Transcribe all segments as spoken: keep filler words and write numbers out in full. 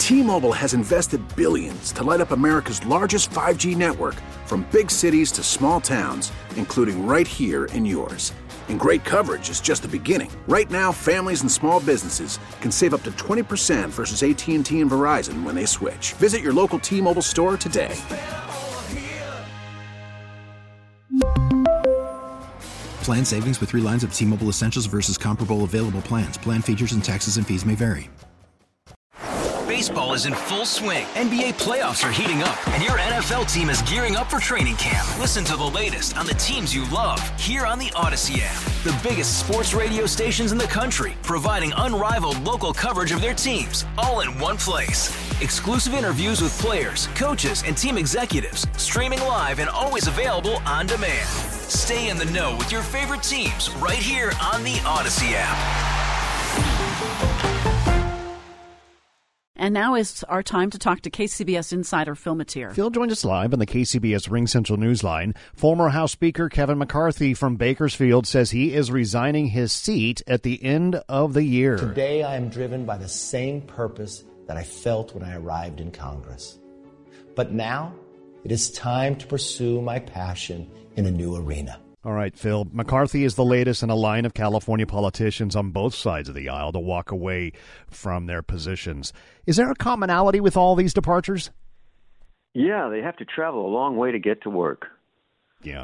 T-Mobile has invested billions to light up America's largest five G network, from big cities to small towns, including right here in yours. And great coverage is just the beginning. Right now, families and small businesses can save up to twenty percent versus A T and T and Verizon when they switch. Visit your local T-Mobile store today. Plan savings with three lines of T-Mobile Essentials versus comparable available plans. Plan features and taxes and fees may vary. Baseball is in full swing. N B A playoffs are heating up, and your N F L team is gearing up for training camp. Listen to the latest on the teams you love here on the Odyssey app. The biggest sports radio stations in the country, providing unrivaled local coverage of their teams, all in one place. Exclusive interviews with players, coaches, and team executives, streaming live and always available on demand. Stay in the know with your favorite teams right here on the Odyssey app. And now is our time to talk to K C B S insider Phil Matier. Phil joined us live on the K C B S Ring Central Newsline. Former House Speaker Kevin McCarthy from Bakersfield says he is resigning his seat at the end of the year. Today I am driven by the same purpose that I felt when I arrived in Congress. But now it is time to pursue my passion in a new arena. All right, Phil. McCarthy is the latest in a line of California politicians on both sides of the aisle to walk away from their positions. Is there a commonality with all these departures? Yeah, they have to travel a long way to get to work. Yeah.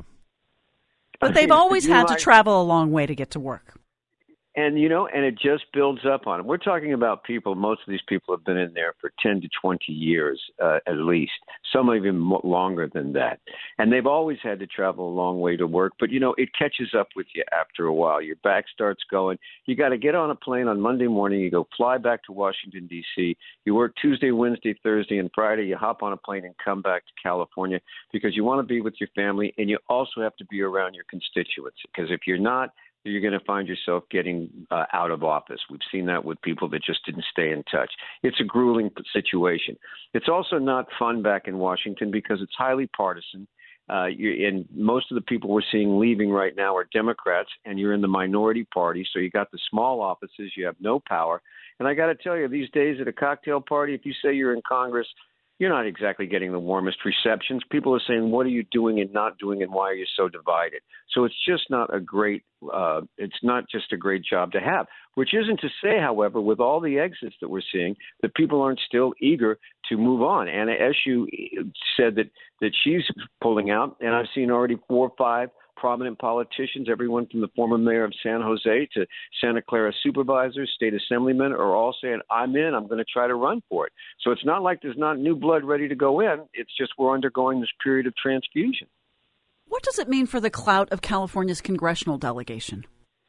But they've always had to travel a long way to get to work. And, you know, and it just builds up on it. We're talking about people, most of these people have been in there for ten to twenty years uh, at least, some even longer than that. And they've always had to travel a long way to work. But, you know, it catches up with you after a while. Your back starts going. You got to get on a plane on Monday morning. You go fly back to Washington, D C. You work Tuesday, Wednesday, Thursday, and Friday. You hop on a plane and come back to California because you want to be with your family. And you also have to be around your constituents, because if you're not, you're going to find yourself getting uh, out of office. We've seen that with people that just didn't stay in touch. It's a grueling situation. It's also not fun back in Washington because it's highly partisan. Uh, you're, and most of the people we're seeing leaving right now are Democrats, and you're in the minority party. So you got the small offices. You have no power. And I got to tell you, these days at a cocktail party, if you say you're in Congress, you're not exactly getting the warmest receptions. People are saying, what are you doing and not doing, and why are you so divided? So it's just not a great uh, it's not just a great job to have, which isn't to say, however, with all the exits that we're seeing, that people aren't still eager to move on. Anna Eshoo said that, that she's pulling out, and I've seen already four or five prominent politicians, everyone from the former mayor of San Jose to Santa Clara supervisors, state assemblymen, are all saying, I'm in, I'm going to try to run for it. So it's not like there's not new blood ready to go in. It's just we're undergoing this period of transfusion. What does it mean for the clout of California's congressional delegation?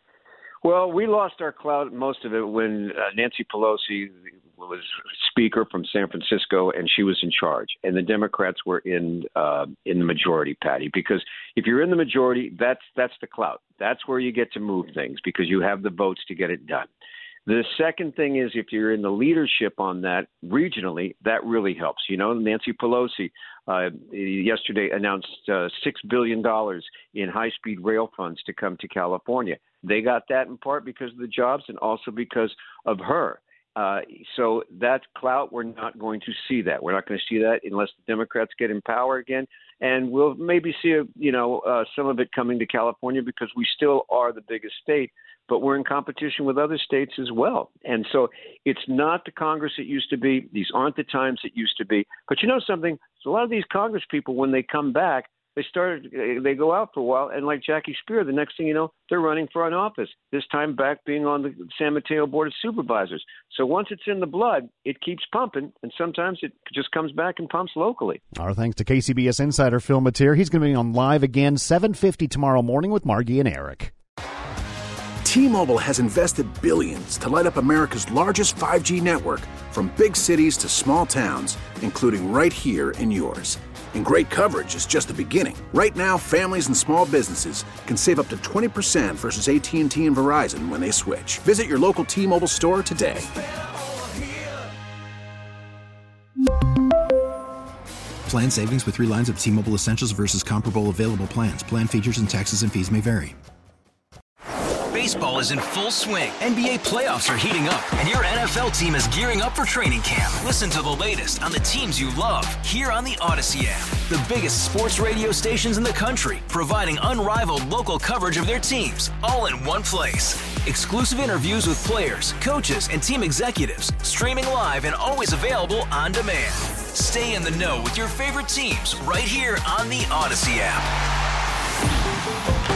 Well, we lost our clout, most of it, when uh, Nancy Pelosi was speaker from San Francisco, and she was in charge, and the Democrats were in uh, in the majority, Patty. Because if you're in the majority, that's that's the clout. That's where you get to move things because you have the votes to get it done. The second thing is if you're in the leadership on that regionally, that really helps. You know, Nancy Pelosi uh, yesterday announced uh, six billion dollars in high-speed rail funds to come to California. They got that in part because of the jobs and also because of her. Uh, so that clout, we're not going to see that. We're not going to see that unless the Democrats get in power again. And we'll maybe see, a, you know, uh, some of it coming to California because we still are the biggest state, but we're in competition with other states as well. And so it's not the Congress it used to be. These aren't the times it used to be. But you know something? So a lot of these Congress people, when they come back, They started. They go out for a while, and like Jackie Spear, the next thing you know, they're running for an office. This time back, being on the San Mateo Board of Supervisors. So once it's in the blood, it keeps pumping, and sometimes it just comes back and pumps locally. Our thanks to K C B S insider Phil Matier. He's going to be on live again seven fifty tomorrow morning with Margie and Eric. T-Mobile has invested billions to light up America's largest five G network, from big cities to small towns, including right here in yours. And great coverage is just the beginning. Right now, families and small businesses can save up to twenty percent versus A T and T and Verizon when they switch. Visit your local T-Mobile store today. Plan savings with three lines of T-Mobile Essentials versus comparable available plans. Plan features and taxes and fees may vary. Baseball is in full swing. N B A playoffs are heating up, and your N F L team is gearing up for training camp. Listen to the latest on the teams you love here on the Odyssey app. The biggest sports radio stations in the country, providing unrivaled local coverage of their teams, all in one place. Exclusive interviews with players, coaches, and team executives, streaming live and always available on demand. Stay in the know with your favorite teams right here on the Odyssey app.